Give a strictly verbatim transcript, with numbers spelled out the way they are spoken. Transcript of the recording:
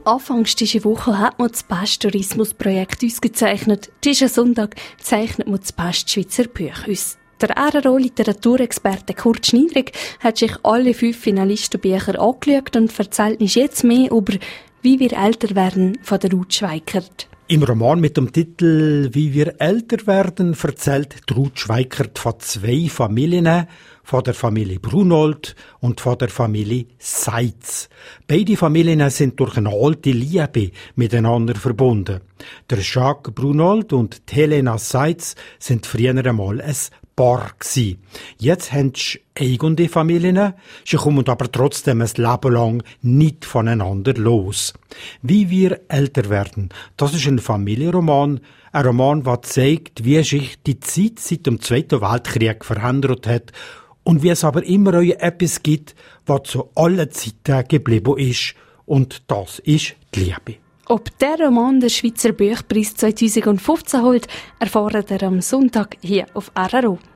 Anfangs dieser Woche hat man das beste Tourismusprojekt ausgezeichnet. Diesen Sonntag zeichnet man das beste Schweizer Buch aus. Der R R O-Literaturexperte Kurt Schneiderig hat sich alle fünf Finalistenbücher angeschaut und erzählt uns jetzt mehr über «Wie wir älter werden» von der Ruth Schweikert. Im Roman mit dem Titel «Wie wir älter werden» erzählt Ruth Schweikert von zwei Familien, von der Familie Brunold und von der Familie Seitz. Beide Familien sind durch eine alte Liebe miteinander verbunden. Der Jacques Brunold und Helena Seitz sind früher einmal ein Paar gsi. Jetzt haben sie eigene Familien, sie kommen aber trotzdem ein Leben lang nicht voneinander los. Wie wir älter werden, das ist ein Familienroman, ein Roman, der zeigt, wie sich die Zeit seit dem Zweiten Weltkrieg verändert hat und wie es aber immer etwas gibt, was zu allen Zeiten geblieben ist, und das ist die Liebe. Ob der Roman den Schweizer Buchpreis zwanzig fünfzehn holt, erfahren wir am Sonntag hier auf R R O.